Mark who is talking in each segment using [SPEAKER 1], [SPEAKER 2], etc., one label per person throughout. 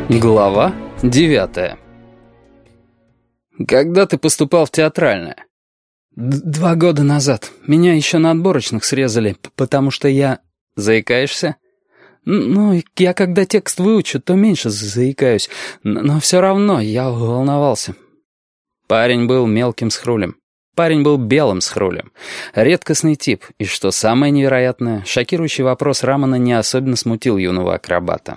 [SPEAKER 1] Глава 9. Когда ты поступал в театральное? 2 года назад. Меня еще на отборочных срезали, потому что я... Заикаешься? Ну, я когда текст выучу, то меньше заикаюсь, но все равно я волновался. Парень был мелким схрулем. Парень был белым схрулем. Редкостный тип, и что самое невероятное, шокирующий вопрос Рамона не особенно смутил юного акробата.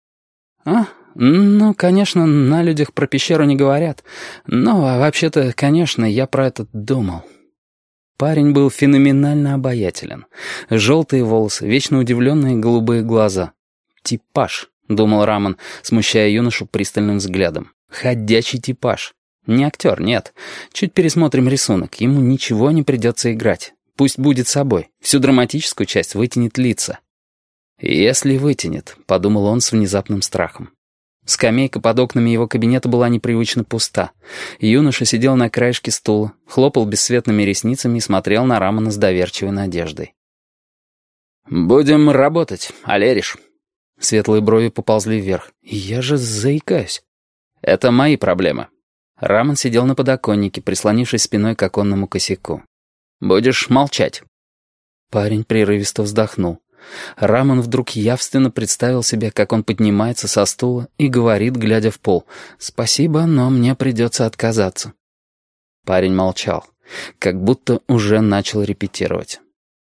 [SPEAKER 1] Ну, конечно, на людях про пещеру не говорят. Но вообще-то, конечно, я про это думал. Парень был феноменально обаятелен. Желтые волосы, вечно удивленные голубые глаза. «Типаж», — думал Рамон, смущая юношу пристальным взглядом. «Ходячий типаж. Не актер, нет. Чуть пересмотрим рисунок, ему ничего не придется играть. Пусть будет собой. Всю драматическую часть вытянет лица». «Если вытянет», — подумал он с внезапным страхом. Скамейка под окнами его кабинета была непривычно пуста. Юноша сидел на краешке стула, хлопал бесцветными ресницами и смотрел на Рамона с доверчивой надеждой. «Будем работать, Алериш». Светлые брови поползли вверх. «Я же заикаюсь». «Это мои проблемы». Рамон сидел на подоконнике, прислонившись спиной к оконному косяку. «Будешь молчать». Парень прерывисто вздохнул. Рамон вдруг явственно представил себе, как он поднимается со стула и говорит, глядя в пол: «Спасибо, но мне придется отказаться». Парень молчал, как будто уже начал репетировать.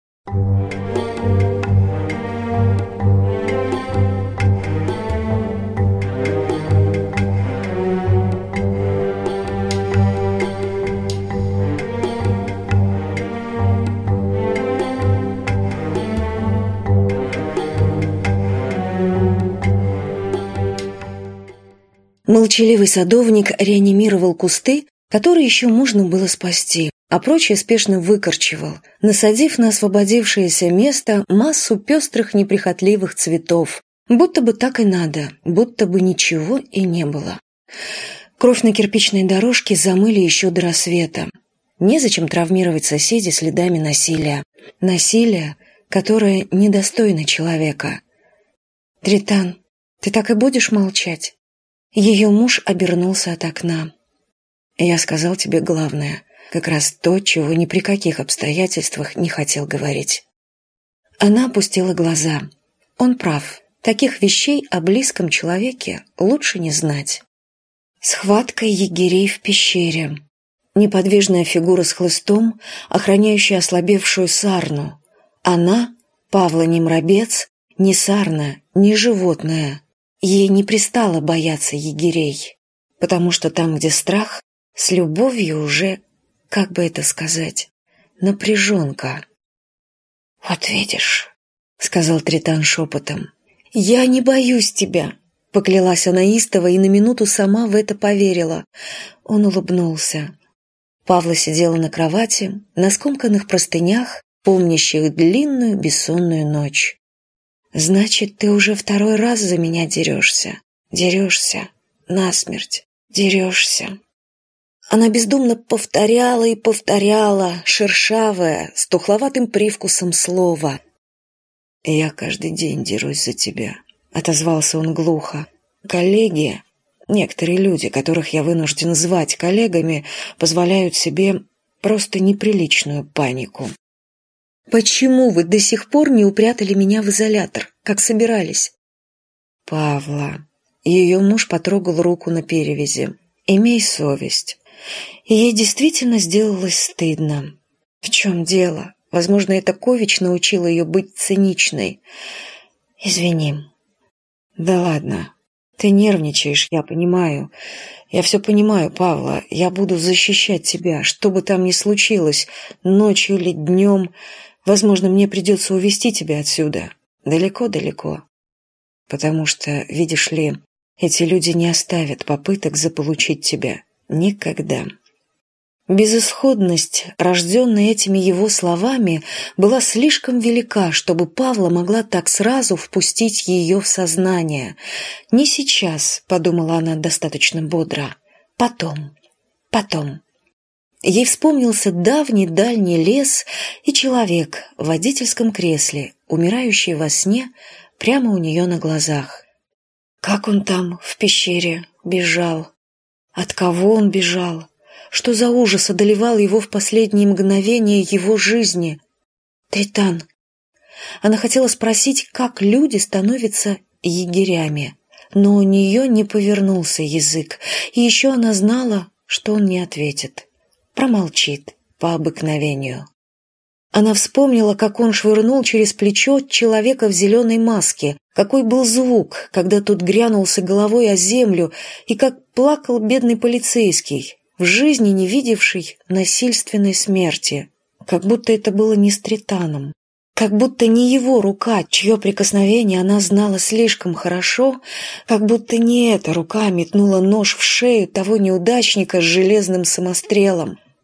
[SPEAKER 2] Молчаливый садовник реанимировал кусты, которые еще можно было спасти, а прочее спешно выкорчевал, насадив на освободившееся место массу пестрых неприхотливых цветов, будто бы так и надо, будто бы ничего и не было. Кровь на кирпичной дорожке замыли еще до рассвета. Незачем травмировать соседей следами насилия. Насилия, которое недостойно человека. «Тритан, ты так и будешь молчать?» Ее муж обернулся от окна. «Я сказал тебе главное, как раз то, чего ни при каких обстоятельствах не хотел говорить». Она опустила глаза. Он прав. Таких вещей о близком человеке лучше не знать. Схватка егерей в пещере. Неподвижная фигура с хлыстом, охраняющая ослабевшую сарну. Она, Павла, не мрабец, не сарна, не животное. Ей не пристало бояться егерей, потому что там, где страх, с любовью уже, как бы это сказать, напряженка. «Вот видишь», — сказал Тритан шепотом, — «я не боюсь тебя», — поклялась она истово и на минуту сама в это поверила. Он улыбнулся. Павла сидела на кровати, на скомканных простынях, помнящих длинную бессонную ночь. «Значит, ты уже 2-й раз за меня дерешься. Дерешься. Насмерть. Дерешься». Она бездумно повторяла и повторяла, шершавое, с тухловатым привкусом слова. «Я каждый день дерусь за тебя», — отозвался он глухо. «Коллеги, некоторые люди, которых я вынужден звать коллегами, позволяют себе просто неприличную панику». «Почему вы до сих пор не упрятали меня в изолятор, как собирались?» «Павла». Ее муж потрогал руку на перевязи. «Имей совесть». И ей действительно сделалось стыдно. В чем дело? Возможно, это Кович научила ее быть циничной. «Извини». «Да ладно. Ты нервничаешь, я понимаю. Я все понимаю, Павла. Я буду защищать тебя, что бы там ни случилось, ночью или днем. Возможно, мне придется увезти тебя отсюда. Далеко-далеко. Потому что, видишь ли, эти люди не оставят попыток заполучить тебя. Никогда». Безысходность, рожденная этими его словами, была слишком велика, чтобы Павла могла так сразу впустить ее в сознание. «Не сейчас», — подумала она достаточно бодро. «Потом. Потом». Ей вспомнился давний дальний лес и человек в водительском кресле, умирающий во сне прямо у нее на глазах. Как он там, в пещере, бежал? От кого он бежал? Что за ужас одолевал его в последние мгновения его жизни? Трейтан. Она хотела спросить, как люди становятся егерями, но у нее не повернулся язык, и еще она знала, что он не ответит, промолчит по обыкновению. Она вспомнила, как он швырнул через плечо человека в зеленой маске, какой был звук, когда тот грянулся головой о землю, и как плакал бедный полицейский, в жизни не видевший насильственной смерти. Как будто это было не с Трейтаном. Как будто не его рука, чье прикосновение она знала слишком хорошо, как будто не эта рука метнула нож в шею того неудачника с железным самострелом.